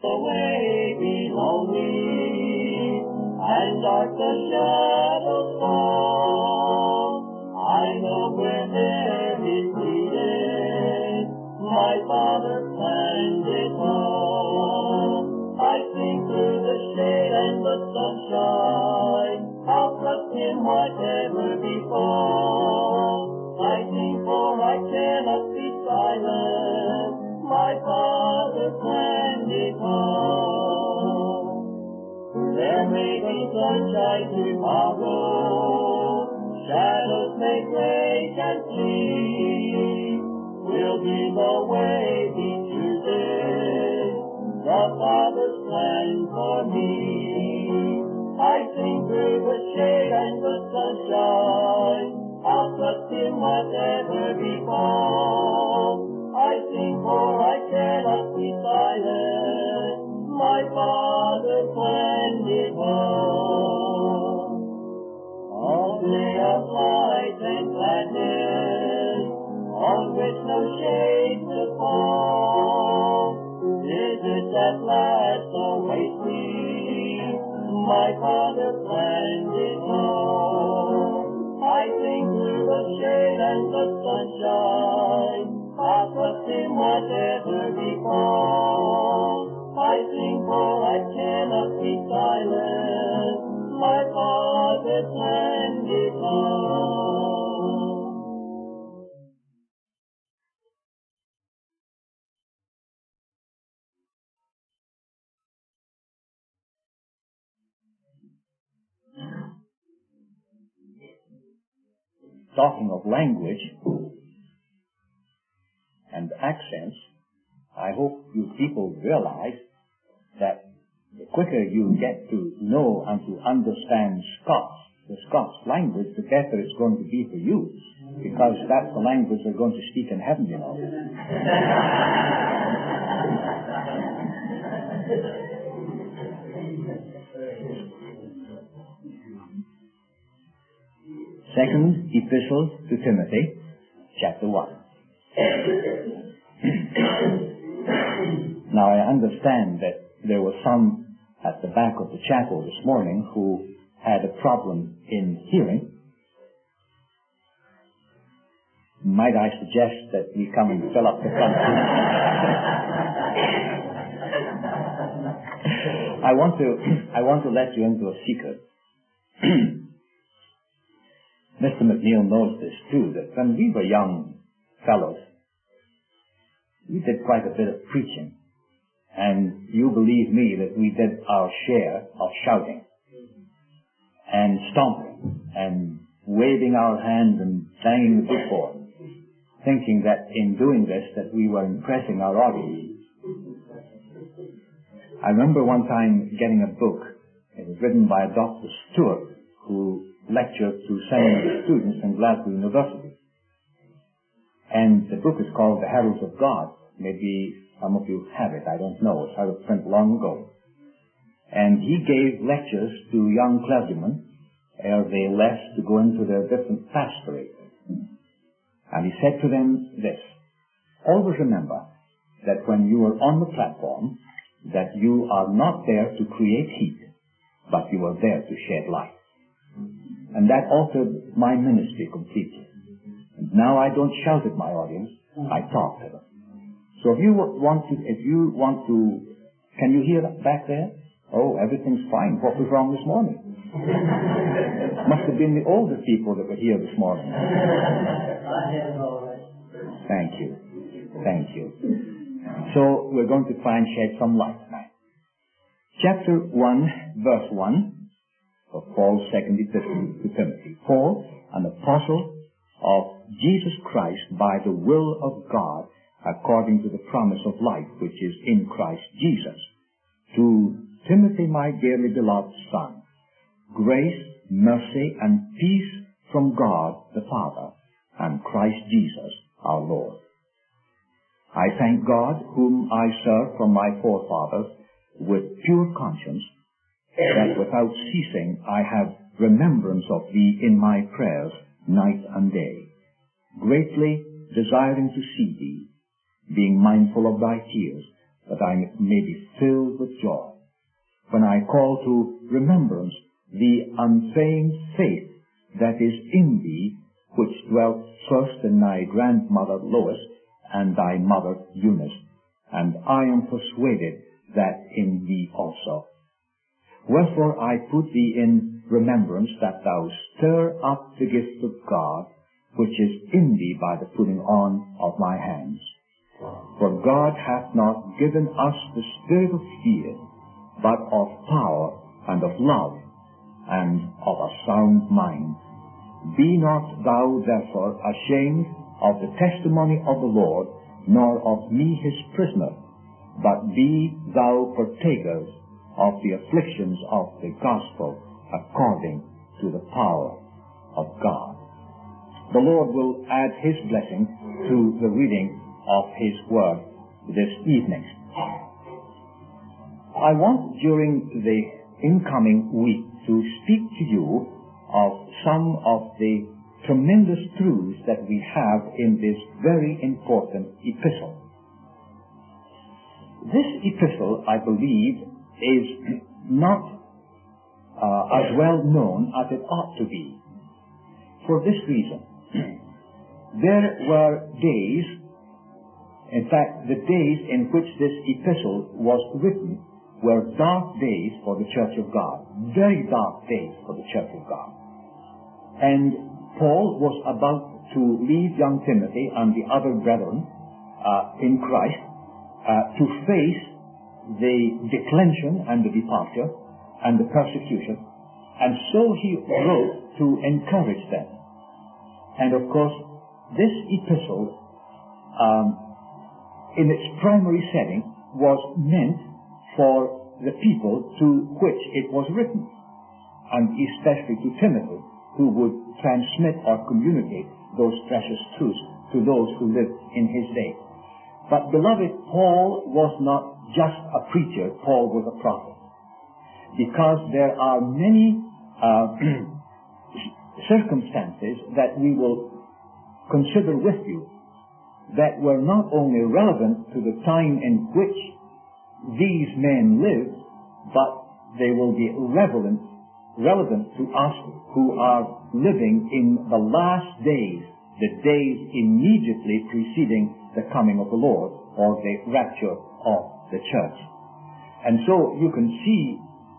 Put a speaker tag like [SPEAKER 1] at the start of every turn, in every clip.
[SPEAKER 1] The way below me, and dark the shadows fall. I know where there is needed, my Father planned it all. I sing through the shade and the sunshine, I'll trust in whatever befalls. I sing for I cannot be silent, my Father planned it all. There may be sunshine tomorrow, shadows may break and flee. Will be the way He chooses, the Father's plan for me. I sing through the shade and the sunshine, I'll trust in whatever befalls. I sing for I cannot be silent, my Father planned it all. All day of light and gladness, on which no shade will fall. Visits at last await me, my Father planned it all. I sing through the shade and the sunshine, I'll trust in whatever befalls. I sing for I cannot be silent, my Father planned it all.
[SPEAKER 2] Talking of language and accents, I hope you people realize that the quicker you get to know and to understand the Scots language, the better it's going to be for you, because that's the language they're going to speak in heaven, you know. Second Epistle to Timothy, chapter 1. Now I understand that there were some at the back of the chapel this morning who had a problem in hearing. Might I suggest that we come and fill up the front seat? I want to let you into a secret. Mr. McNeil knows this too, that when we were young fellows, we did quite a bit of preaching. And you believe me that we did our share of shouting and stomping and waving our hands and banging the bookboard, thinking that in doing this that we were impressing our audience. I remember one time getting a book. It was written by a Dr. Stewart, who lectured to seminary students in Glasgow University. And the book is called The Heralds of God. Maybe some of you have it, I don't know. It's out of print long ago. And he gave lectures to young clergymen ere they left to go into their different pastorates. And he said to them this: always remember that when you are on the platform, that you are not there to create heat, but you are there to shed light. And that altered my ministry completely. And now I don't shout at my audience, I talk to them. So if you want to, can you hear back there? Oh, everything's fine. What was wrong this morning? Must have been the older people that were here this morning. Thank you. Thank you. So we're going to try and shed some light tonight. Chapter 1, verse 1 of Paul's second epistle to Timothy. Paul, an apostle of Jesus Christ by the will of God, according to the promise of life which is in Christ Jesus. To Timothy, my dearly beloved son, grace, mercy, and peace from God the Father and Christ Jesus our Lord. I thank God, whom I serve from my forefathers with pure conscience, that without ceasing I have remembrance of thee in my prayers night and day, greatly desiring to see thee, being mindful of thy tears, that I may be filled with joy, when I call to remembrance the unfeigned faith that is in thee, which dwelt first in thy grandmother Lois and thy mother Eunice, and I am persuaded that in thee also. Wherefore I put thee in remembrance that thou stir up the gift of God, which is in thee by the putting on of my hands. For God hath not given us the spirit of fear, but of power and of love and of a sound mind. Be not thou therefore ashamed of the testimony of the Lord, nor of me his prisoner, but be thou partakers of the afflictions of the gospel according to the power of God. The Lord will add his blessing to the reading of his word this evening. I want during the incoming week to speak to you of some of the tremendous truths that we have in this very important epistle. This epistle, I believe, is not as well known as it ought to be. For this reason, there were days, in fact, the days in which this epistle was written were dark days for the Church of God, very dark days for the Church of God. And Paul was about to leave young Timothy and the other brethren in Christ to face the declension and the departure and the persecution. And so he wrote to encourage them. And of course, this epistle, in its primary setting, was meant for the people to which it was written, and especially to Timothy, who would transmit or communicate those precious truths to those who lived in his day. But beloved, Paul was not just a preacher, Paul was a prophet. Because there are many circumstances that we will consider with you that were not only relevant to the time in which these men lived, but they will be relevant to us who are living in the last days, the days immediately preceding the coming of the Lord, or the rapture of the church. And so you can see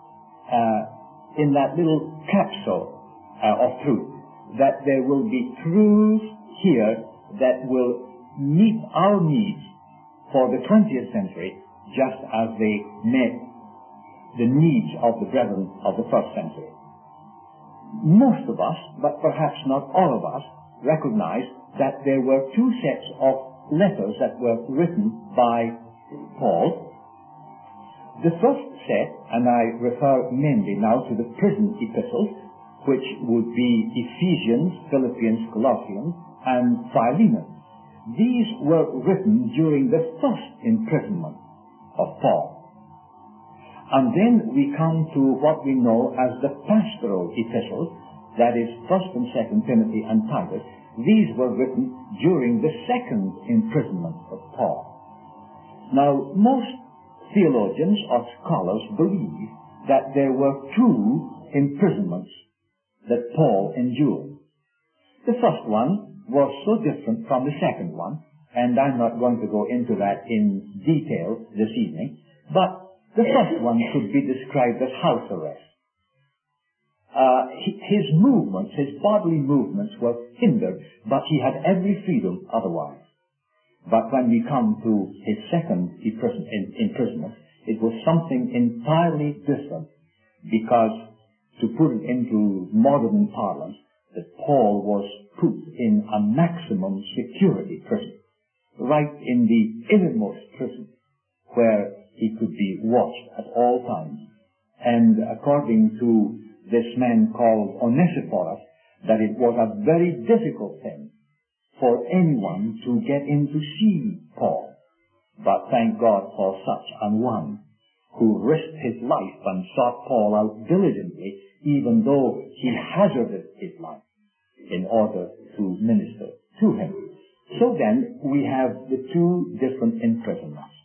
[SPEAKER 2] in that little capsule of truth that there will be truths here that will meet our needs for the 20th century just as they met the needs of the brethren of the first century. Most of us, but perhaps not all of us, recognize that there were two sets of letters that were written by Paul. The first set, and I refer mainly now to the prison epistles, which would be Ephesians, Philippians, Colossians, and Philemon. These were written during the first imprisonment of Paul. And then we come to what we know as the pastoral epistles, that is 1st and 2nd Timothy and Titus. These were written during the second imprisonment of Paul. Now, most theologians or scholars believe that there were two imprisonments that Paul endured. The first one was so different from the second one, and I'm not going to go into that in detail this evening, but the first one could be described as house arrest. His movements, his bodily movements were hindered, but he had every freedom otherwise. But when we come to his second imprisonment, it was something entirely different, because, to put it into modern parlance, that Paul was put in a maximum security prison, right in the innermost prison, where he could be watched at all times. And according to this man called Onesiphorus, that it was a very difficult thing for anyone to get in to see Paul. But thank God for such an one who risked his life and sought Paul out diligently, even though he hazarded his life in order to minister to him. So then we have the two different imprisonments.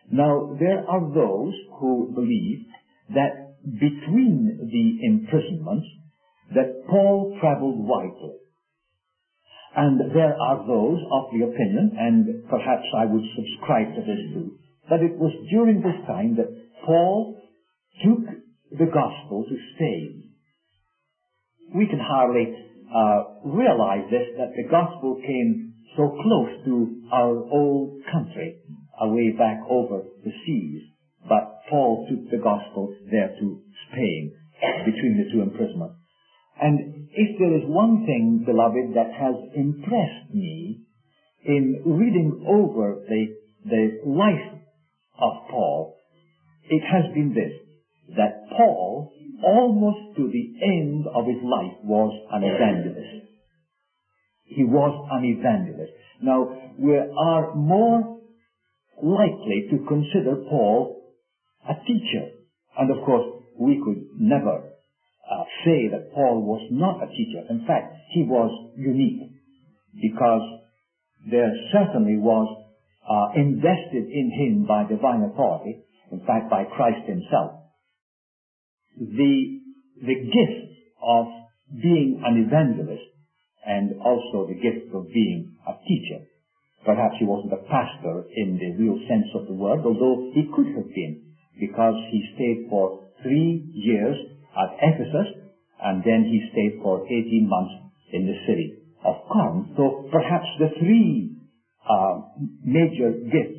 [SPEAKER 2] Now, there are those who believe that between the imprisonments, that Paul traveled widely. And there are those of the opinion, and perhaps I would subscribe to this too, that it was during this time that Paul took the gospel to Spain. We can hardly realize this, that the gospel came so close to our old country, away back over the seas. But Paul took the gospel there to Spain, between the two imprisonments. And if there is one thing, beloved, that has impressed me in reading over the life of Paul, it has been this, that Paul, almost to the end of his life, was an evangelist. He was an evangelist. Now, we are more likely to consider Paul a teacher. And of course, we could never say that Paul was not a teacher. In fact, he was unique, because there certainly was invested in him by divine authority, in fact by Christ himself, the gift of being an evangelist, and also the gift of being a teacher. Perhaps he wasn't a pastor in the real sense of the word, although he could have been, because he stayed for 3 years at Ephesus, and then he stayed for 18 months in the city of Corinth. So perhaps the three major gifts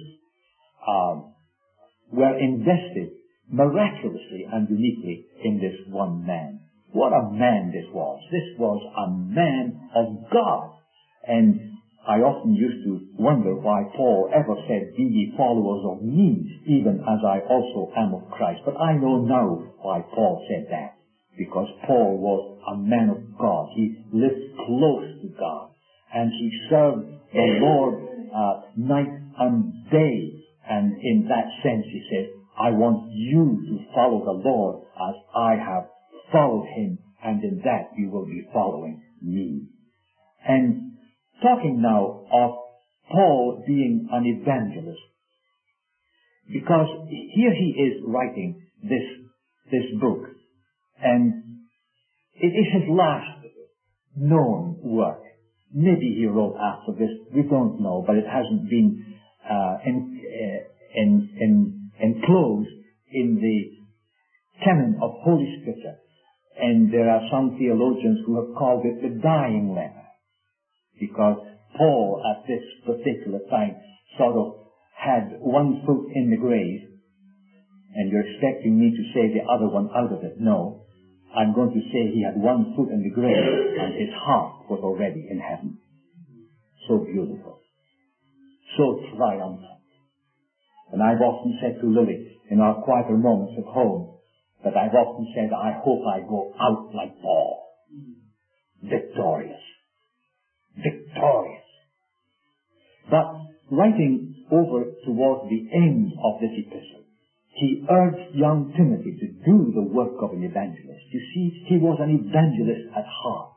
[SPEAKER 2] were invested miraculously and uniquely in this one man. What a man this was. This was a man of God. And I often used to wonder why Paul ever said, "Be ye followers of me, even as I also am of Christ." But I know now why Paul said that. Because Paul was a man of God. He lived close to God. And he served the Lord night and day. And in that sense he says, "I want you to follow the Lord as I have followed him, and in that you will be following me." And talking now of Paul being an evangelist, because here he is writing this book, and it is his last known work. Maybe he wrote after this, we don't know, but it hasn't been enclosed in the canon of Holy Scripture. And there are some theologians who have called it the dying letter, because Paul at this particular time sort of had one foot in the grave, and you're expecting me to say the other one out of it. No, I'm going to say he had one foot in the grave, and his heart was already in heaven. So beautiful, so triumphant. And I've often said to Lily in our quieter moments at home, that I've often said, I hope I go out like Paul, victorious. Victorious. But writing over towards the end of this epistle, he urged young Timothy to do the work of an evangelist. You see, he was an evangelist at heart.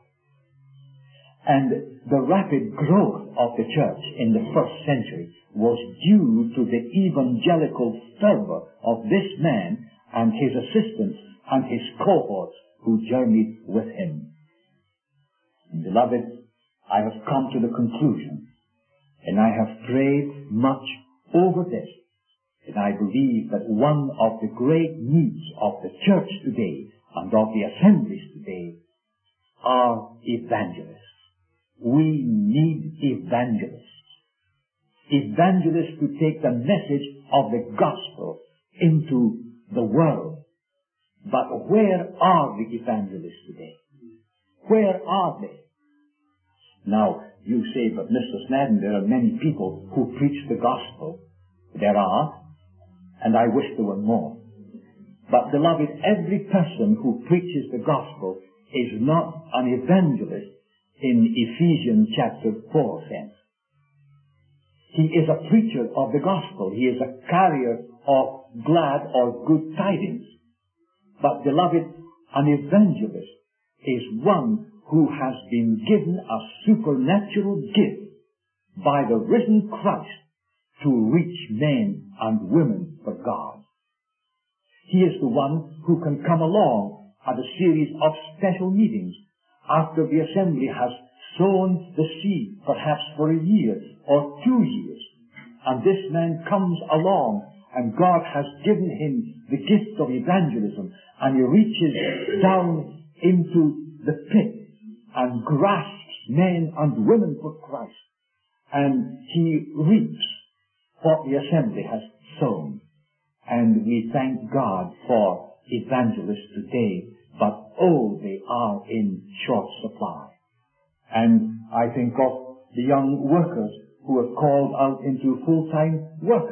[SPEAKER 2] And the rapid growth of the church in the first century was due to the evangelical fervor of this man and his assistants and his cohorts who journeyed with him. And beloved, I have come to the conclusion, and I have prayed much over this, and I believe that one of the great needs of the church today and of the assemblies today are evangelists. We need evangelists. Evangelists to take the message of the gospel into the world. But where are the evangelists today? Where are they? Now, you say, but Mr. Snedden, there are many people who preach the gospel. There are, and I wish there were more. But beloved, every person who preaches the gospel is not an evangelist in Ephesians chapter 4 sense. He is a preacher of the gospel. He is a carrier of glad or good tidings. But beloved, an evangelist is one who has been given a supernatural gift by the risen Christ to reach men and women for God. He is the one who can come along at a series of special meetings after the assembly has sown the seed, perhaps for a year or 2 years. And this man comes along, and God has given him the gift of evangelism, and he reaches down into the pit and grasps men and women for Christ. And he reaps what the assembly has sown. And we thank God for evangelists today, but oh, they are in short supply. And I think of the young workers who are called out into full-time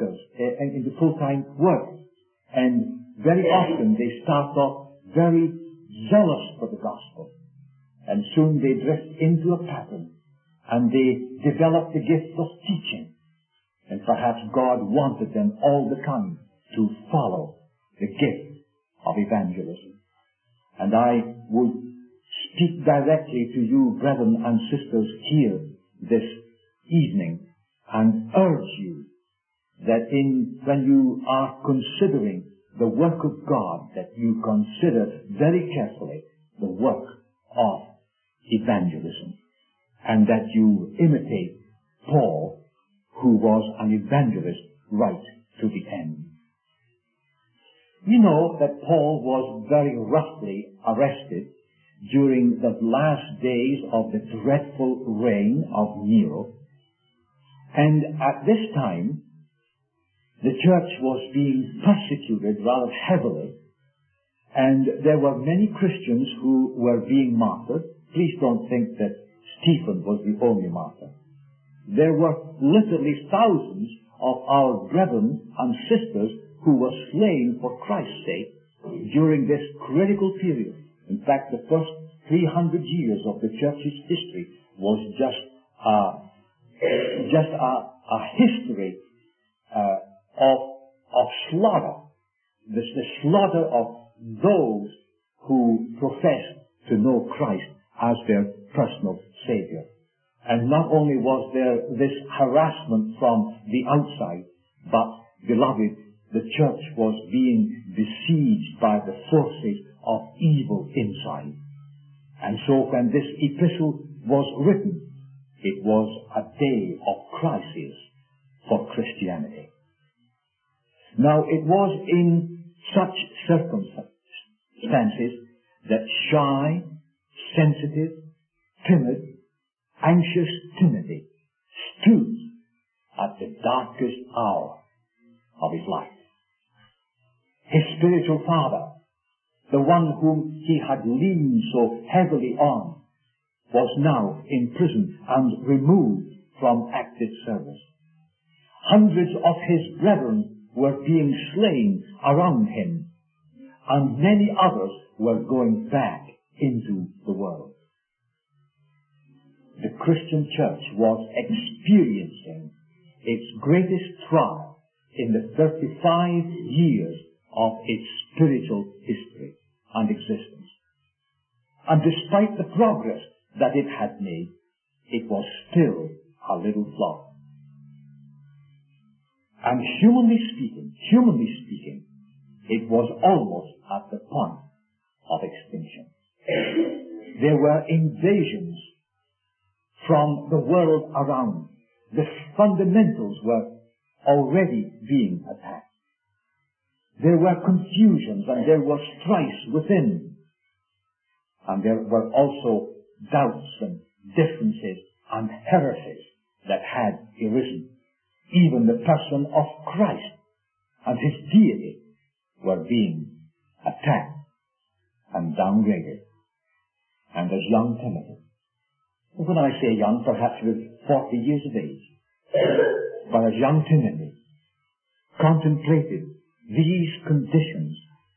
[SPEAKER 2] work. And very often they start off very zealous for the gospel. And soon they drift into a pattern, and they develop the gift of teaching. And perhaps God wanted them all the time to follow the gift of evangelism. And I would speak directly to you, brethren and sisters, here this evening, and urge you that when you are considering the work of God, that you consider very carefully the work of evangelism, and that you imitate Paul, who was an evangelist right to the end. We know that Paul was very roughly arrested during the last days of the dreadful reign of Nero. And at this time, the church was being persecuted rather heavily, and there were many Christians who were being martyred. Please don't think that Stephen was the only martyr. There were literally thousands of our brethren and sisters who were slain for Christ's sake during this critical period. In fact, the first 300 years of the church's history was just a history of slaughter. The slaughter of those who professed to know Christ as their personal Savior. And not only was there this harassment from the outside, but, beloved, the church was being besieged by the forces of evil inside. And so when this epistle was written, it was a day of crisis for Christianity. Now, it was in such circumstances that shy, sensitive, timid, anxious Timothy stood at the darkest hour of his life. His spiritual father, the one whom he had leaned so heavily on, was now in prison and removed from active service. Hundreds of his brethren were being slain around him, and many others were going back into the world. The Christian church was experiencing its greatest trial in the 35 years of its spiritual history and existence. And despite the progress that it had made, it was still a little flock. And humanly speaking, it was almost at the point of extinction. There were invasions from the world around. The fundamentals were already being attacked. There were confusions and there was strife within. And there were also doubts and differences and heresies that had arisen. Even the person of Christ and his deity were being attacked and downgraded. And as young Timothy, when I say young, perhaps he was 40 years of age, but as young Timothy contemplated these conditions,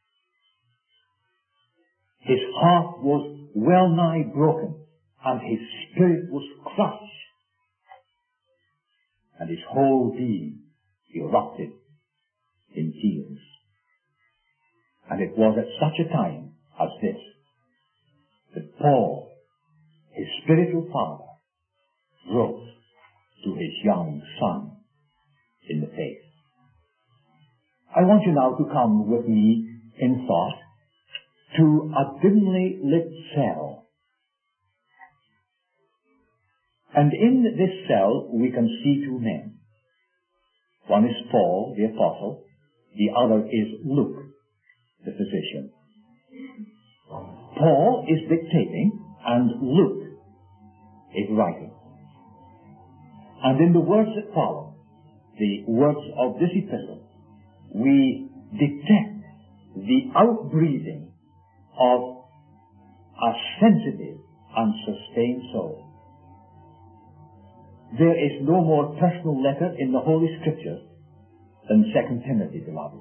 [SPEAKER 2] his heart was well nigh broken, and his spirit was crushed, and his whole being erupted in tears. And it was at such a time as this that Paul, his spiritual father, wrote to his young son in the faith. I want you now to come with me in thought to a dimly lit cell. And in this cell we can see two men. One is Paul, the apostle. The other is Luke, the physician. Paul is dictating and Luke is writing. And in the words that follow, the words of this epistle, we detect the outbreathing of a sensitive and sustained soul. There is no more personal letter in the Holy Scriptures than 2 Timothy, beloved.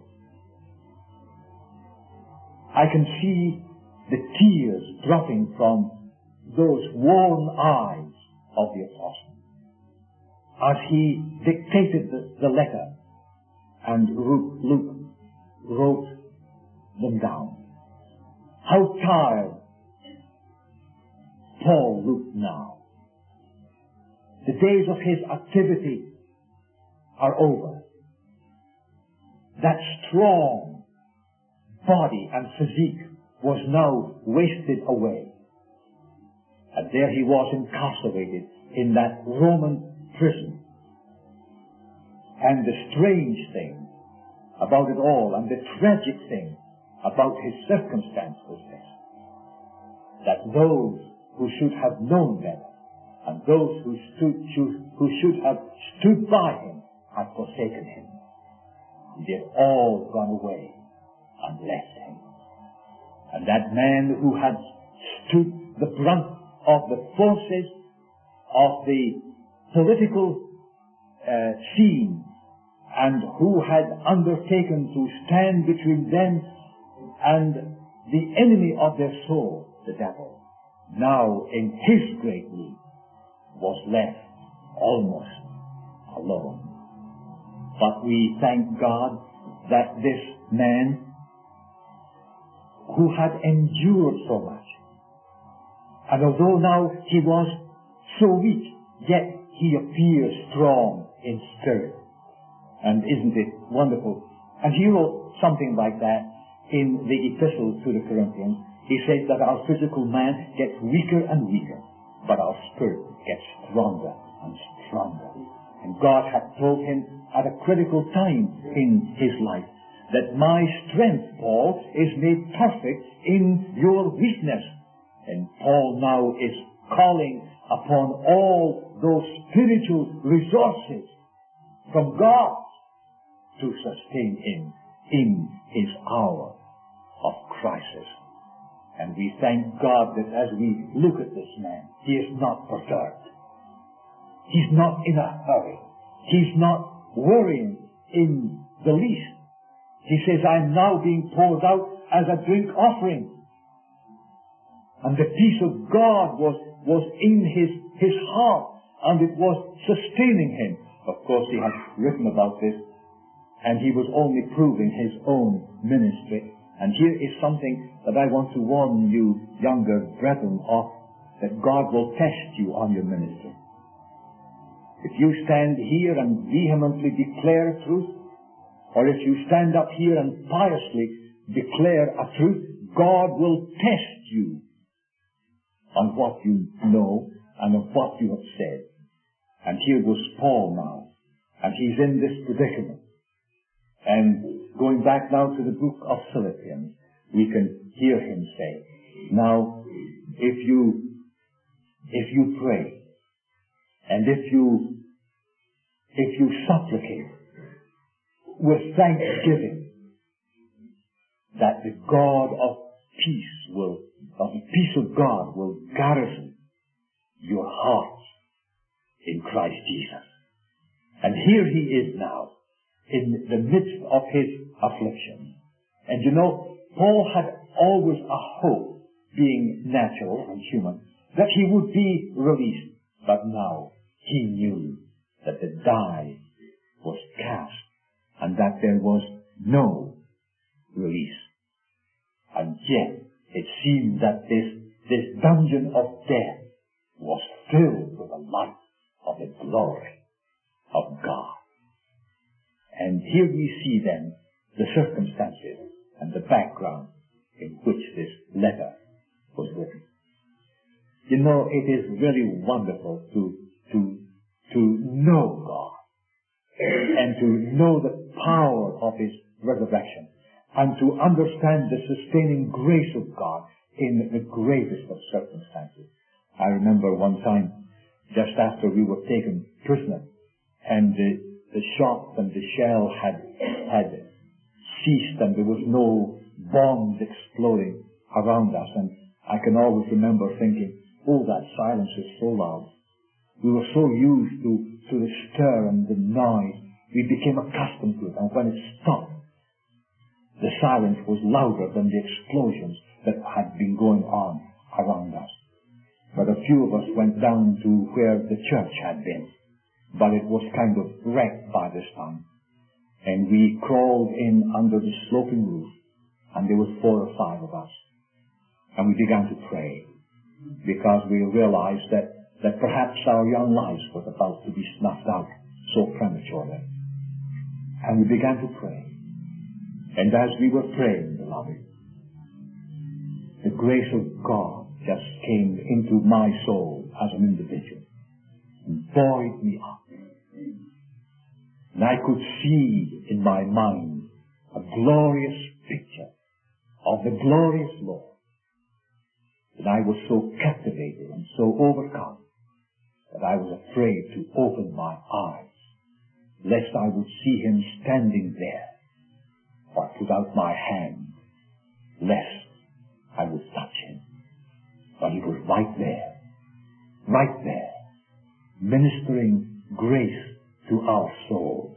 [SPEAKER 2] I can see the tears dropping from those worn eyes of the apostle as he dictated the letter and Luke wrote them down. How tired Paul looked now. The days of his activity are over. That strong body and physique was now wasted away. And there he was incarcerated in that Roman prison. And the strange thing about it all, and the tragic thing about his circumstance was this: that those who should have known better, and those who should have stood by him, had forsaken him. They had all gone away and left him. And that man who had stood the brunt of the forces of the political scene, and who had undertaken to stand between them and the enemy of their soul, the devil, now in his great need, was left almost alone. But we thank God that this man, who had endured so much, and although now he was so weak, yet he appears strong in spirit. And isn't it wonderful? And he wrote something like that in the epistle to the Corinthians. He says that our physical man gets weaker and weaker, but our spirit gets stronger and stronger. And God had told him at a critical time in his life that my strength, Paul, is made perfect in your weakness. And Paul now is calling upon all those spiritual resources from God to sustain him in his hour of crisis. And we thank God that as we look at this man, he is not perturbed. He's not in a hurry. He's not worrying in the least. He says, I'm now being poured out as a drink offering. And the peace of God was in his heart, and it was sustaining him. Of course, he has written about this, and he was only proving his own ministry. And here is something that I want to warn you, younger brethren, of, that God will test you on your ministry. If you stand here and vehemently declare truth, or if you stand up here and piously declare a truth, God will test you on what you know and on what you have said. And here was Paul now, and he's in this predicament. And going back now to the book of Philippians, we can hear him say, now, if you pray, and if you supplicate with thanksgiving, that the God of the peace of God will garrison your hearts in Christ Jesus. And here he is now, in the midst of his affliction. And you know, Paul had always a hope, being natural and human, that he would be released. But now he knew that the die was cast and that there was no release. And yet it seemed that this dungeon of death was filled with the light of the glory of God. And here we see then the circumstances and the background in which this letter was written. You know, it is really wonderful to know God and to know the power of His resurrection and to understand the sustaining grace of God in the greatest of circumstances. I remember one time, just after we were taken prisoner, and the shot and the shell had ceased and there was no bombs exploding around us, and I can always remember thinking, oh, that silence is so loud. We were so used to the stir and the noise, we became accustomed to it, and when it stopped, the silence was louder than the explosions that had been going on around us. But a few of us went down to where the church had been, but it was kind of wrecked by this time. And we crawled in under the sloping roof, and there were 4 or 5 of us. And we began to pray, because we realized that perhaps our young lives was about to be snuffed out so prematurely. And we began to pray. And as we were praying, beloved, the grace of God just came into my soul as an individual and buoyed me up. And I could see in my mind a glorious picture of the glorious Lord. And I was so captivated and so overcome that I was afraid to open my eyes, lest I would see Him standing there, or put out my hand, lest I would touch Him. But He was right there, ministering grace to our souls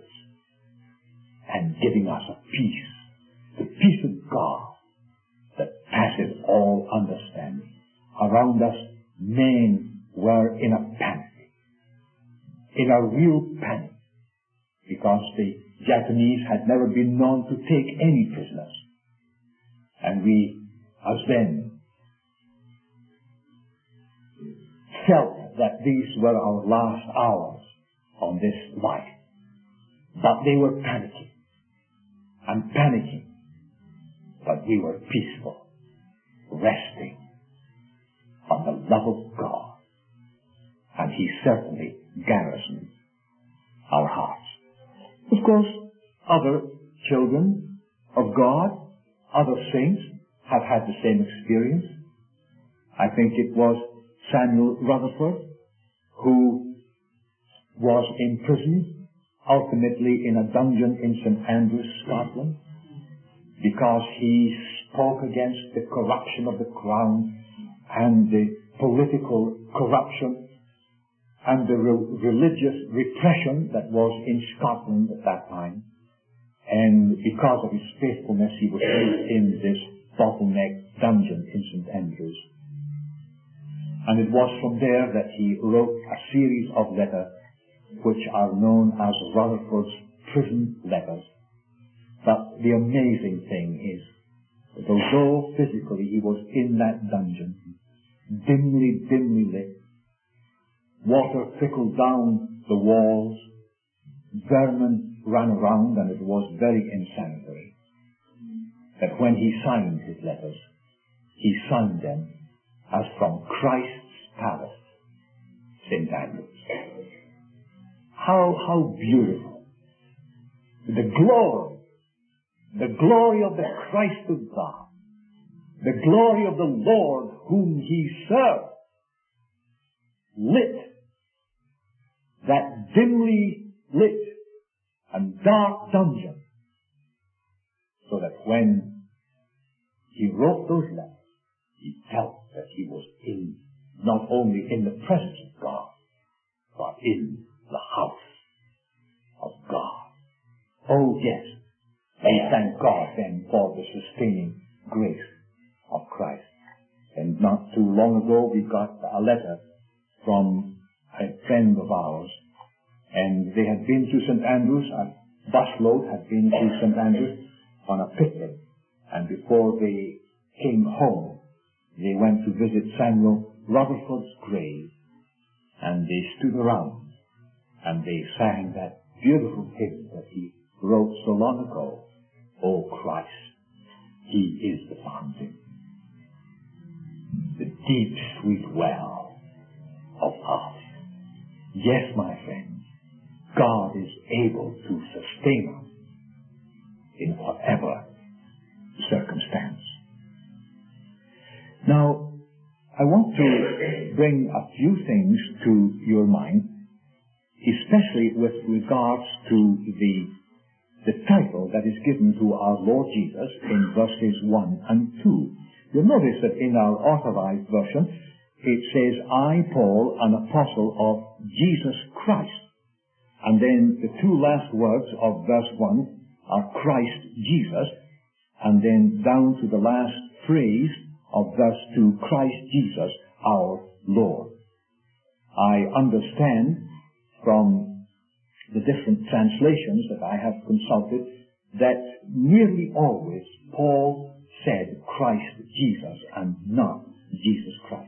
[SPEAKER 2] and giving us a peace, the peace of God that passes all understanding. Around us, men were in a panic, in a real panic, because the Japanese had never been known to take any prisoners. And we, as then, felt that these were our last hours on this life. But they were panicking and panicking. But we were peaceful, resting on the love of God. And He certainly garrisoned our hearts. Of course, other children of God, other saints, have had the same experience. I think it was Samuel Rutherford who was imprisoned, ultimately in a dungeon in St. Andrews, Scotland, because he spoke against the corruption of the crown and the political corruption and the religious repression that was in Scotland at that time. And because of his faithfulness, he was placed in this bottleneck dungeon in St. Andrews. And it was from there that he wrote a series of letters which are known as Rutherford's prison letters. But the amazing thing is that although physically he was in that dungeon, dimly lit, water trickled down the walls, vermin ran around, and it was very insanitary, that when he signed his letters, he signed them as from Christ's palace, St. Andrews. How beautiful. The glory of the Christ of God, the glory of the Lord whom he served, lit that dimly lit and dark dungeon, so that when he wrote those letters, he felt that he was not only in the presence of God, but in the house of God. Oh yes, we thank God then for the sustaining grace of Christ. And not too long ago we got a letter from a friend of ours, and they had been to St. Andrews, a busload had been to St. Andrews on a picnic, and before they came home, they went to visit Samuel Rutherford's grave, and they stood around, and they sang that beautiful hymn that he wrote so long ago, "O Christ, He is the fountain, the deep, sweet well of life." Yes, my friends, God is able to sustain us in whatever circumstance. Now, I want to bring a few things to your mind, especially with regards to the title that is given to our Lord Jesus in verses 1 and 2. You'll notice that in our Authorized Version, it says, "I, Paul, an apostle of Jesus Christ." And then the two last words of verse 1 are Christ Jesus, and then down to the last phrase of verse 2, Christ Jesus our Lord. I understand from the different translations that I have consulted that nearly always Paul said Christ Jesus and not Jesus Christ.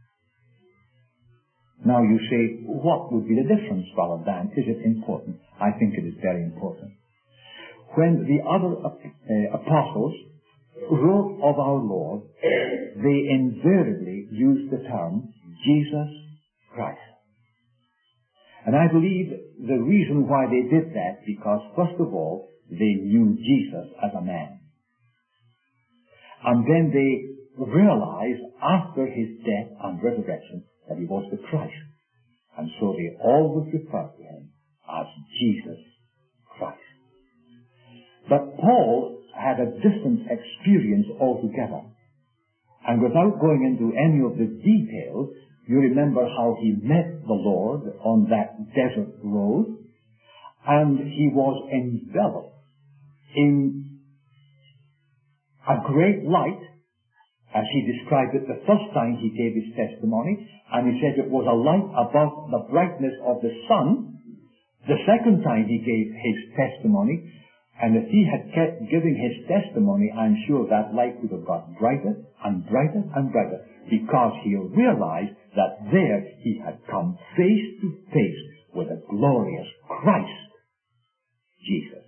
[SPEAKER 2] Now you say, what would be the difference, Brother Dan? Is it important? I think it is very important. When the other apostles wrote of our Lord, they invariably used the term Jesus Christ. And I believe the reason why they did that, because first of all, they knew Jesus as a man. And then they realized after his death and resurrection that he was the Christ. And so they always referred to him as Jesus Christ. But Paul had a different experience altogether. And without going into any of the details, you remember how he met the Lord on that desert road, and he was enveloped in a great light, as he described it the first time he gave his testimony, and he said it was a light above the brightness of the sun. The second time he gave his testimony, and if he had kept giving his testimony, I'm sure that light would have got brighter and brighter and brighter, because he realized that there he had come face to face with a glorious Christ, Jesus.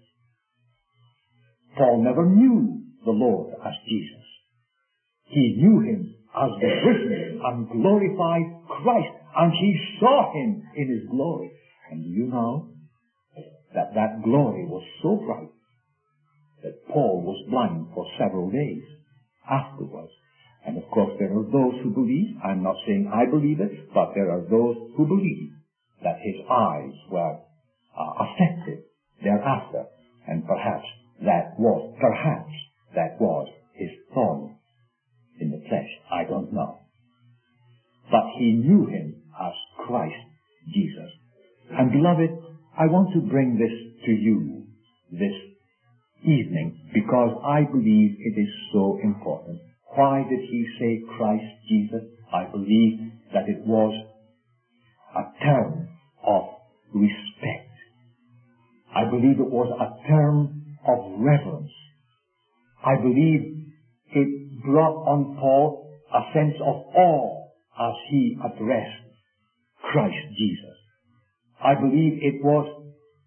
[SPEAKER 2] Paul never knew the Lord as Jesus. He knew him as the risen and glorified Christ, and he saw him in his glory. And do you know that that glory was so bright that Paul was blind for several days afterwards. And of course there are those who believe, I'm not saying I believe it, but there are those who believe that his eyes were affected thereafter, and perhaps that was his thorn in the flesh. I don't know. But he knew him as Christ Jesus. And beloved, I want to bring this to you this evening, because I believe it is so important. Why did he say Christ Jesus? I believe that it was a term of respect. I believe it was a term of reverence. I believe it brought on Paul a sense of awe as he addressed Christ Jesus. I believe it was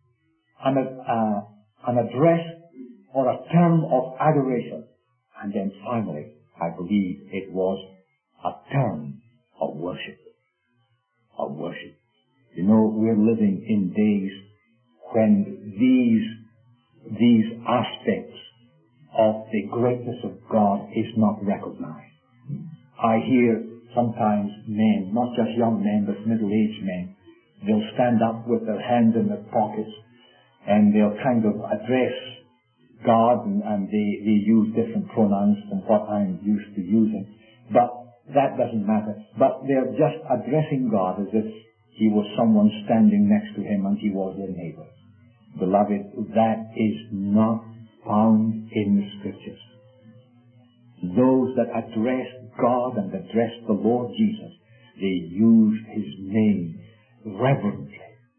[SPEAKER 2] an address or a term of adoration. And then finally, I believe it was a term of worship. Of worship. You know, we're living in days when these aspects of the greatness of God is not recognized. I hear sometimes men, not just young men, but middle-aged men, they'll stand up with their hands in their pockets and they'll kind of address God, and they use different pronouns from what I'm used to using. But that doesn't matter. But they're just addressing God as if he was someone standing next to him and he was their neighbor. Beloved, that is not found in the Scriptures. Those that address God and address the Lord Jesus, they use his name reverently.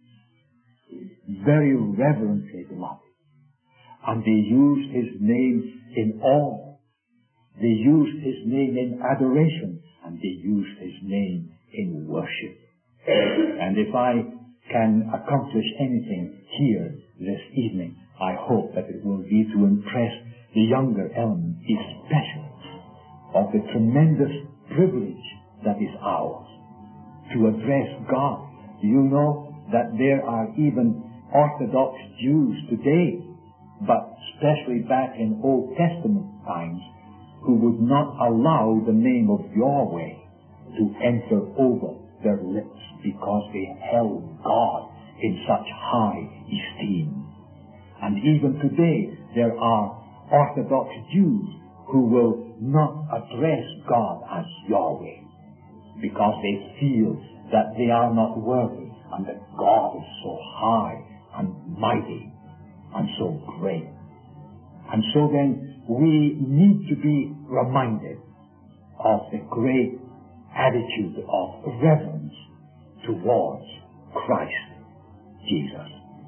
[SPEAKER 2] Very reverently, beloved. And they used his name in awe. They used his name in adoration. And they used his name in worship. And if I can accomplish anything here this evening, I hope that it will be to impress the younger element, especially, of the tremendous privilege that is ours to address God. You know that there are even Orthodox Jews today, but especially back in Old Testament times, who would not allow the name of Yahweh to enter over their lips because they held God in such high esteem. And even today there are Orthodox Jews who will not address God as Yahweh because they feel that they are not worthy and that God is so high and mighty and so great. And so then we need to be reminded of the great attitude of reverence towards Christ Jesus.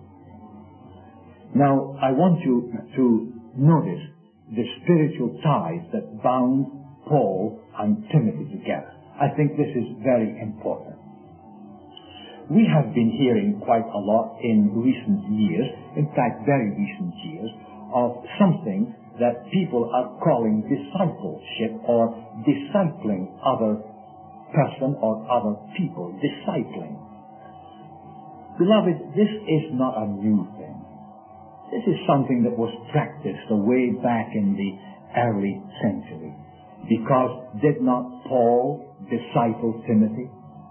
[SPEAKER 2] Now, I want you to notice the spiritual ties that bound Paul and Timothy together. I think this is very important. We have been hearing quite a lot in recent years, in fact very recent years, of something that people are calling discipleship or discipling other person or other people, discipling. Beloved, this is not a new thing. This is something that was practiced way back in the early century. Because did not Paul disciple Timothy?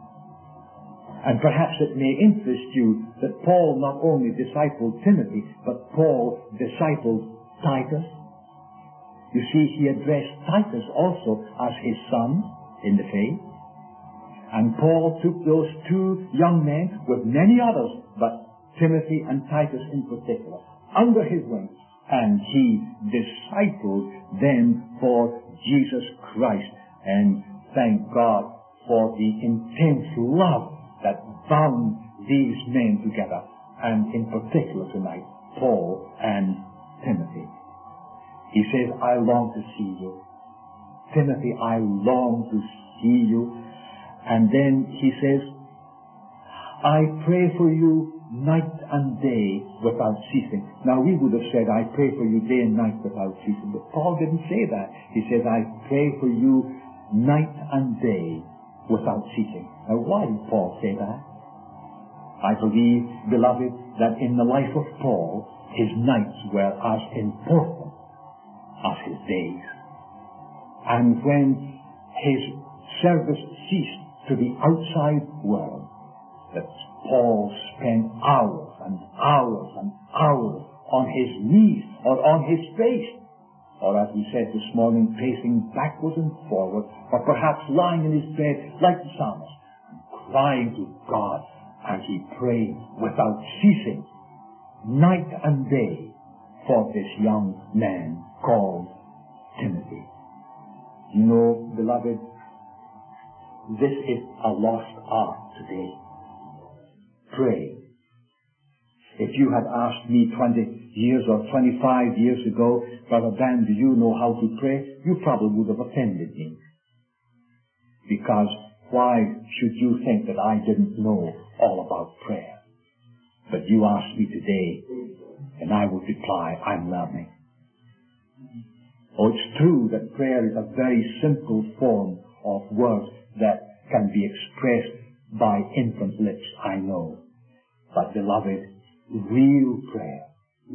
[SPEAKER 2] And perhaps it may interest you that Paul not only discipled Timothy, but Paul discipled Titus. You see, he addressed Titus also as his son in the faith. And Paul took those two young men with many others, but Timothy and Titus in particular, under his wing, and he discipled them for Jesus Christ. And thank God for the intense love that bound these men together, and in particular tonight, Paul and Timothy. He says, I long to see you. Timothy, I long to see you. And then he says, I pray for you night and day without ceasing. Now we would have said, I pray for you day and night without ceasing. But Paul didn't say that. He says, I pray for you night and day without ceasing. Now why did Paul say that? I believe, beloved, that in the life of Paul, his nights were as important as his days. And when his service ceased to the outside world, that Paul spent hours and hours and hours on his knees or on his face, or as we said this morning, pacing backwards and forward, or perhaps lying in his bed like the psalmist, crying to God, and he prayed without ceasing, night and day, for this young man called Timothy. You know, beloved, this is a lost art today. Pray. If you had asked me 20 years or 25 years ago, Brother Dan, do you know how to pray? You probably would have offended me. Because why should you think that I didn't know all about prayer? But you ask me today, and I would reply, I'm learning. Oh, it's true that prayer is a very simple form of words that can be expressed by infant lips, I know. But beloved, real prayer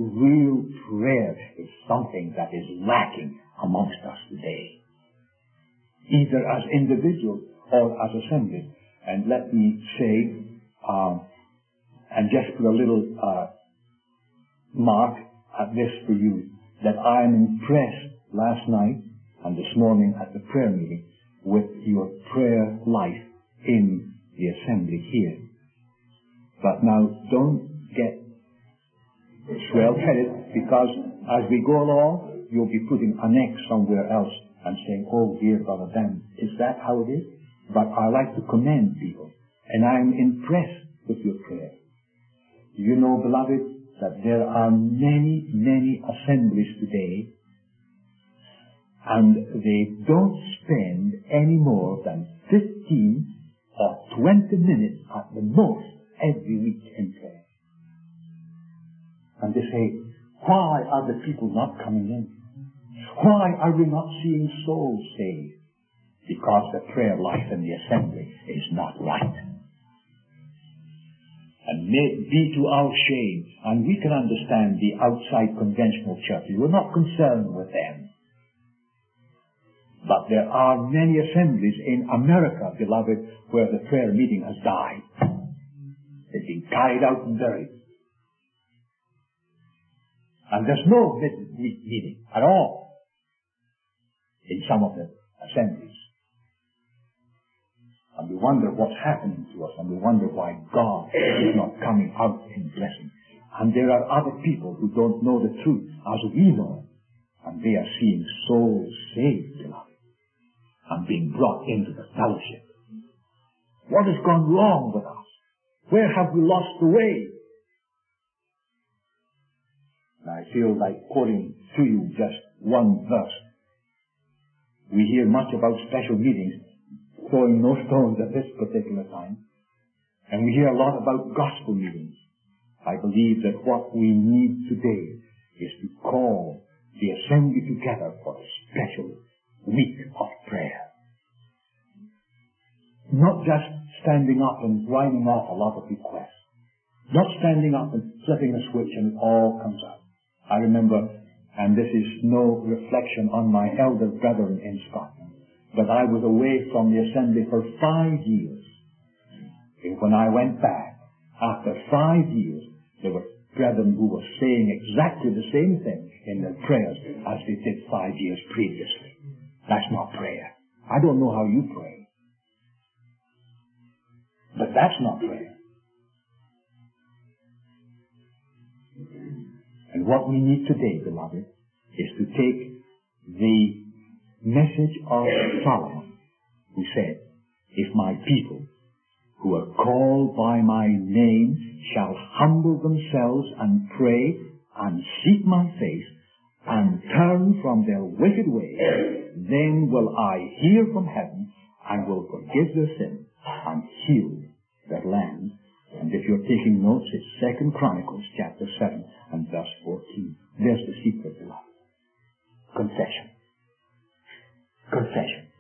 [SPEAKER 2] is something that is lacking amongst us today, either as individuals or as assemblies. And let me say, and just put a little mark at this for you, that I am impressed last night and this morning at the prayer meeting with your prayer life in the assembly here. But now don't get swell-headed, because as we go along, you'll be putting an X somewhere else and saying, oh dear Brother Dan, is that how it is? But I like to commend people, and I am impressed with your prayer. You know, beloved, that there are many, many assemblies today, and they don't spend any more than 15 or 20 minutes at the most every week in prayer. And they say, Why are the people not coming in? Why are we not seeing souls saved? Because the prayer life in the assembly is not right. And may it be to our shame, and we can understand the outside conventional churches. We're not concerned with them. But there are many assemblies in America, beloved, where the prayer meeting has died. It's been carried out and buried. And there's no midweek meeting at all in some of the assemblies. And we wonder what's happening to us, and we wonder why God is not coming out in blessing. And there are other people who don't know the truth as we know, and they are seeing souls saved, beloved, and being brought into the fellowship. What has gone wrong with us? Where have we lost the way? And I feel like quoting to you just one verse. We hear much about special meetings, throwing no stones at this particular time. And we hear a lot about gospel meetings. I believe that what we need today is to call the assembly together for a special week of prayer. Not just standing up and rhyming off a lot of requests. Not standing up and flipping a switch and it all comes out. I remember, and this is no reflection on my elder brethren in Scotland, but I was away from the assembly for 5 years. And when I went back, after 5 years, there were brethren who were saying exactly the same thing in their prayers as they did 5 years previously. That's not prayer. I don't know how you pray, but that's not prayer. And what we need today, beloved, is to take the message of Solomon, who said, if my people who are called by my name shall humble themselves and pray and seek my face and turn from their wicked ways, then will I hear from heaven and will forgive their sin and heal their land. And if you're taking notes, it's 2 Chronicles chapter 7 and verse 14. There's the secret, beloved. Confession. Confession.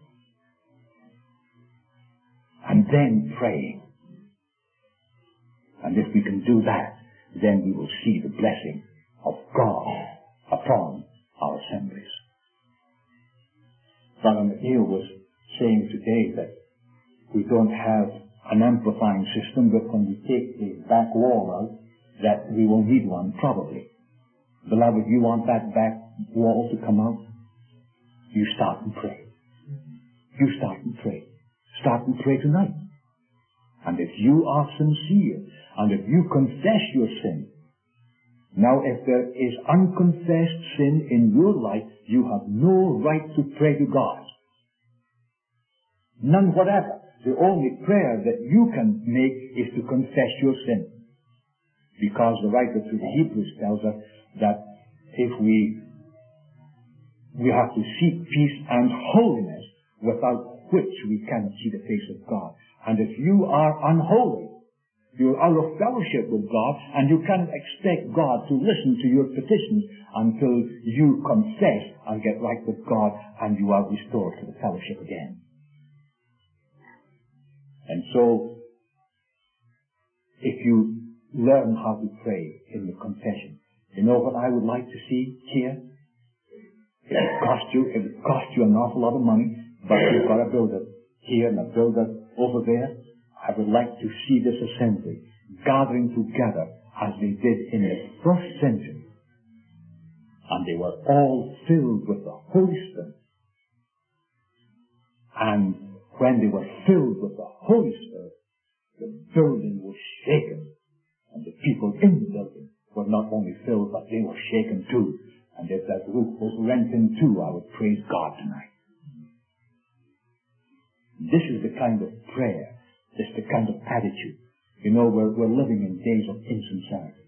[SPEAKER 2] And then praying. And if we can do that, then we will see the blessing of God upon our assemblies. Brother McNeil was saying today that we don't have an amplifying system, but when we take the back wall out, that we will need one, probably. Beloved, you want that back wall to come out? You start and pray. You start and pray. Start and pray tonight. And if you are sincere, and if you confess your sin, now if there is unconfessed sin in your life, you have no right to pray to God. None whatever. The only prayer that you can make is to confess your sin. Because the writer to the Hebrews tells us that if we have to seek peace and holiness, without which we cannot see the face of God. And if you are unholy, you're out of fellowship with God, and you cannot expect God to listen to your petitions until you confess and get right with God, and you are restored to the fellowship again. And so, if you learn how to pray in the confession, you know what I would like to see here? It would cost you an awful lot of money, but you've got a builder here and a builder over there. I would like to see this assembly gathering together as they did in the first century. And they were all filled with the Holy Spirit. And when they were filled with the Holy Spirit, the building was shaken. And the people in the building were not only filled, but they were shaken too. And if that roof was rent in two, I would praise God tonight. This is the kind of prayer. This is the kind of attitude. You know, we're living in days of insincerity.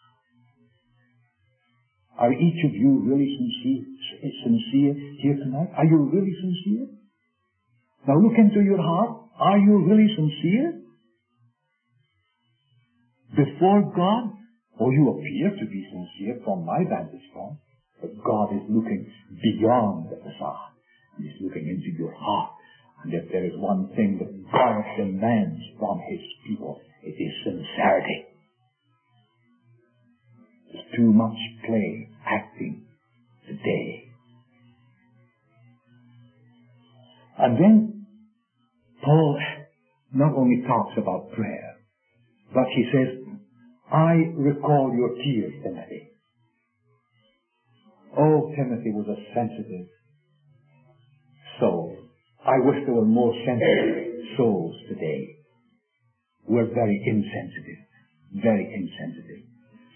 [SPEAKER 2] Are each of you really sincere here tonight? Are you really sincere? Now look into your heart. Are you really sincere? Before God, or you appear to be sincere from my vantage point, but God is looking beyond the facade. He's looking into your heart. And if there is one thing that God demands from His people, it is sincerity. There's too much play acting today. And then Paul not only talks about prayer, but he says, I recall your tears, Timothy. Oh, Timothy was a sensitive soul. I wish there were more sensitive souls today. We're very insensitive. Very insensitive.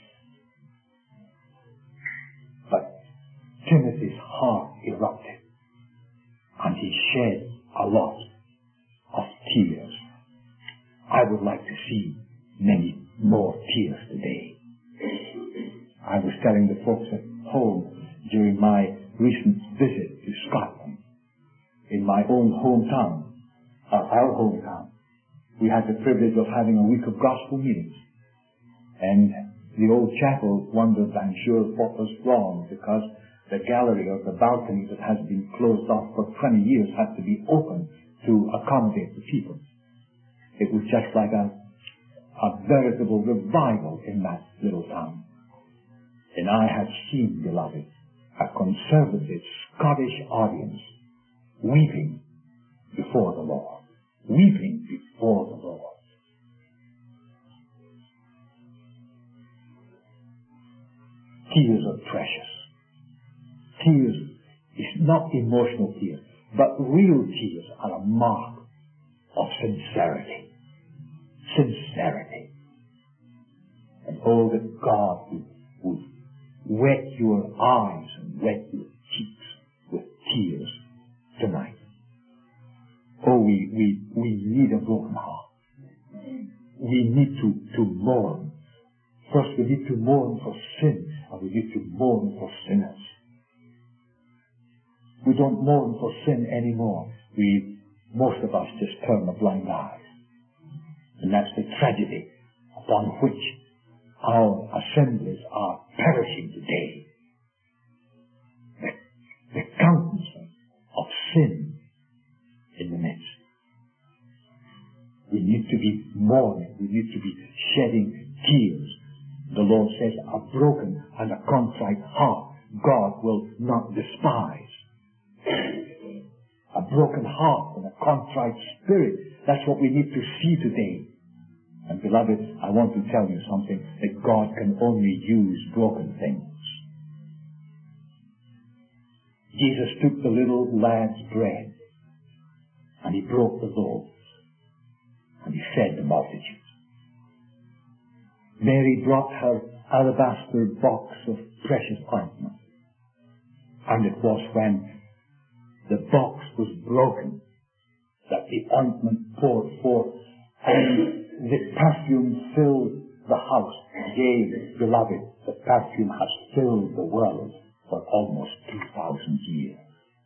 [SPEAKER 2] But Timothy's heart erupted, and he shed a lot of tears. I would like to see many more tears today. I was telling the folks at home during my recent visit to Scotland, in my own hometown, our hometown, we had the privilege of having a week of gospel meetings. And the old chapel wondered, I'm sure, what was wrong, because the gallery or the balcony that has been closed off for 20 years had to be opened to accommodate the people. It was just like a veritable revival in that little town. And I had seen, beloved, a conservative Scottish audience weeping before the Lord. Weeping before the Lord. Tears are precious. Tears is not emotional tears, but real tears are a mark of sincerity. Sincerity. And oh, that God would wet your eyes and wet your cheeks with tears tonight. Oh, we need a broken heart. We need to mourn. First, we need to mourn for sin, and we need to mourn for sinners. We don't mourn for sin anymore. Most of us just turn a blind eye. And that's the tragedy upon which our assemblies are perishing today. The countenance of sin in the midst. We need to be mourning. We need to be shedding tears. The Lord says, a broken and a contrite heart God will not despise. A broken heart and a contrite spirit. That's what we need to see today. And beloved, I want to tell you something, that God can only use broken things. Jesus took the little lad's bread, and He broke the loaves, and He fed the multitude. Mary brought her alabaster box of precious ointment, and it was when the box was broken that the ointment poured forth, and the perfume filled the house. Yea, beloved, the perfume has filled the world for almost 2,000 years.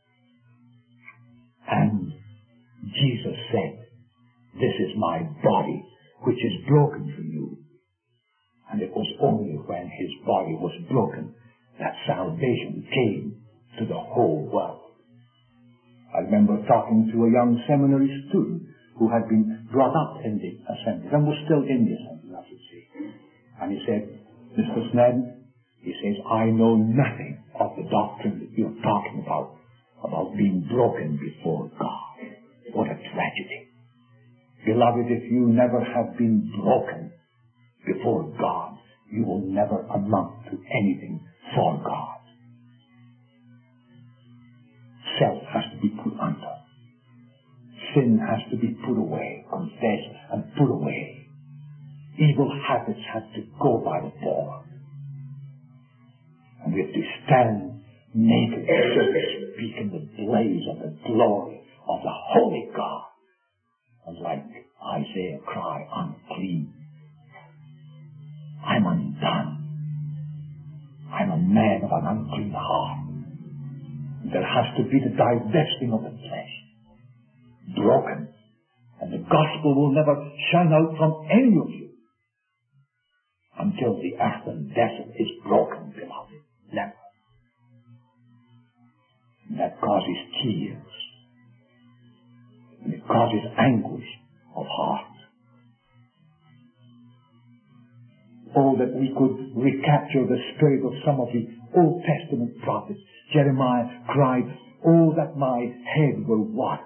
[SPEAKER 2] And Jesus said, this is my body, which is broken for you. And it was only when His body was broken that salvation came to the whole world. I remember talking to a young seminary student who had been brought up in the assembly, and was still in the assembly, I should say. And he said, Mr. Snedden, he says, I know nothing of the doctrine that you're talking about being broken before God. What a tragedy. Beloved, if you never have been broken before God, you will never amount to anything for God. Self has to be put under. Sin has to be put away, confessed and put away. Evil habits have to go by the board. And we have to stand naked, so to speak, in the blaze of the glory of the Holy God. And like Isaiah cry, unclean. I'm undone. I'm a man of an unclean heart. There has to be the divesting of the flesh. Broken. And the gospel will never shine out from any of you until the earthen vessel is broken, beloved. Never. And that causes tears. And it causes anguish of heart. Oh, that we could recapture the spirit of some of the Old Testament prophets. Jeremiah cried, "Oh, that my head were waters."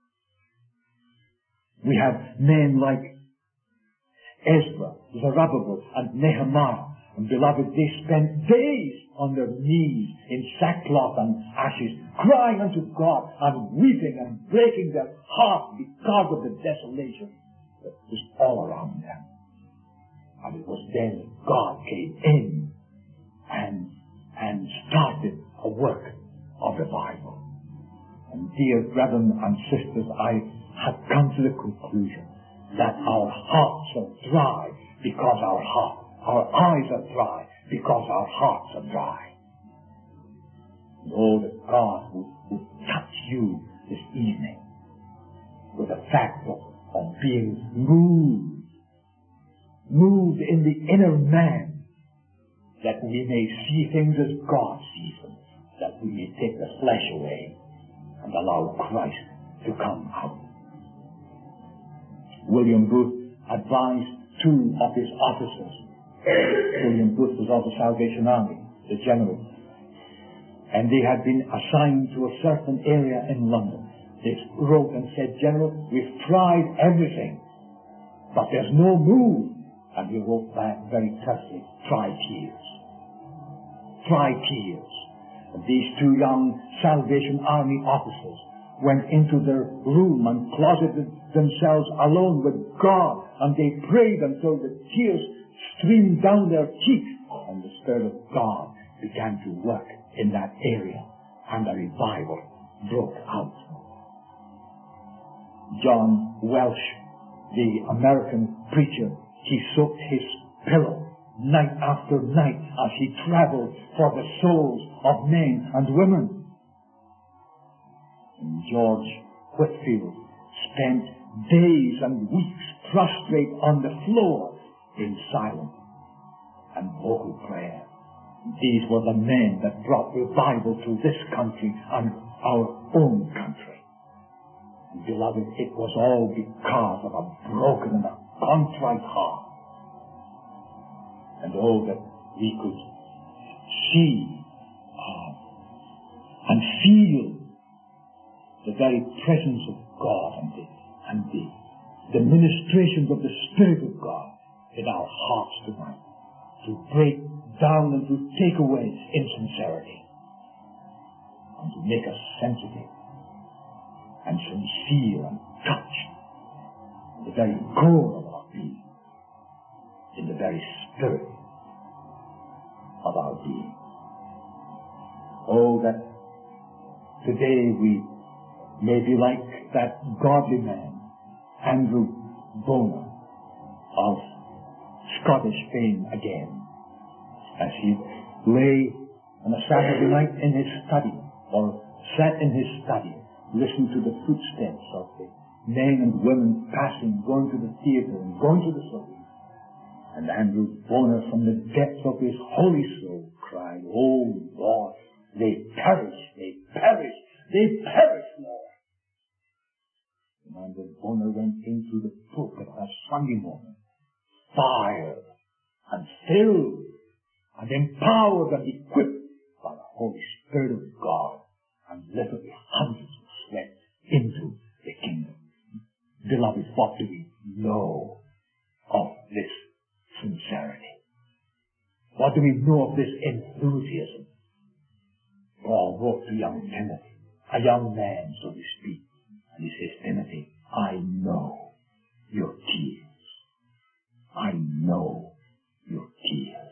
[SPEAKER 2] We have men like Ezra, Zerubbabel, and Nehemiah. And beloved, they spent days on their knees in sackcloth and ashes, crying unto God and weeping and breaking their heart because of the desolation that was all around them. And it was then that God came in and started a work of revival. And dear brethren and sisters, I have come to the conclusion that our hearts are dry because our eyes are dry because our hearts are dry. And oh, that God would touch you this evening with the fact of being moved in the inner man, that we may see things as God sees them, that we may take the flesh away and allow Christ to come out. William Booth advised two of his officers. William Booth was of the Salvation Army, the general, and they had been assigned to a certain area in London. They wrote and said, "General, we've tried everything, but there's no move." And he wrote back very tersely, "Try tears. Try tears." And these two young Salvation Army officers went into their room and closeted themselves alone with God, and they prayed until the tears streamed down their cheeks, and the Spirit of God began to work in that area, and a revival broke out. John Welsh, the American preacher, he soaked his pillow night after night as he traveled for the souls of men and women. And George Whitefield spent days and weeks prostrate on the floor in silent and vocal prayer. These were the men that brought revival to this country and our own country. And beloved, it was all because of a broken and a contrite heart. And oh, that we could see and feel the very presence of God and the ministrations of the Spirit of God in our hearts tonight, to break down and to take away insincerity, and to make us sensitive and sincere and touched in the very core of our being, in the very spirit of our being. Oh, that today we may be like that godly man, Andrew Bonar, of Scottish fame again, as he lay on a Saturday night in his study, or sat in his study, listening to the footsteps of the men and women passing, going to the theatre and going to the service. And Andrew Bonar, from the depths of his holy soul, cried, "Oh Lord, they perish, they perish, they perish, Lord." And Andrew Bonar went into the pulpit on a Sunday morning, fired and filled and empowered and equipped by the Holy Spirit of God, and literally hundreds swept into the kingdom. Beloved, what do we know of this sincerity? What do we know of this enthusiasm? Paul wrote to young Timothy, a young man, so to speak, and he says, "Timothy, I know your tears. I know your tears."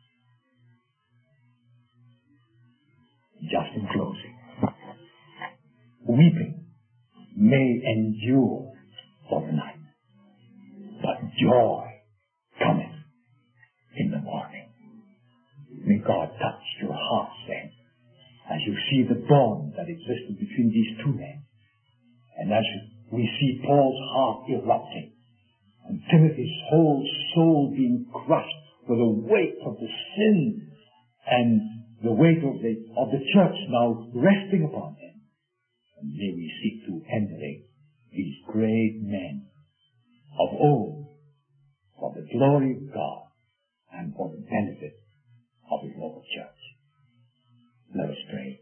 [SPEAKER 2] Just in closing, weeping may endure for the night, but joy cometh in the morning. May God touch your hearts then, as you see the bond that existed between these two men, and as we see Paul's heart erupting, and Timothy's whole soul being crushed with the weight of the sin and the weight of the church now resting upon him. And may we seek to emulate these great men of old for the glory of God and for the benefit of his local church. Let us pray.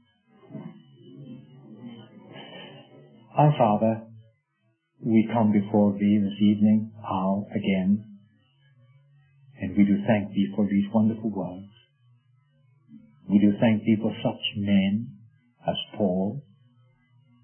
[SPEAKER 2] Our Father, we come before Thee this evening now again, and we do thank Thee for these wonderful words. We do thank Thee for such men as Paul,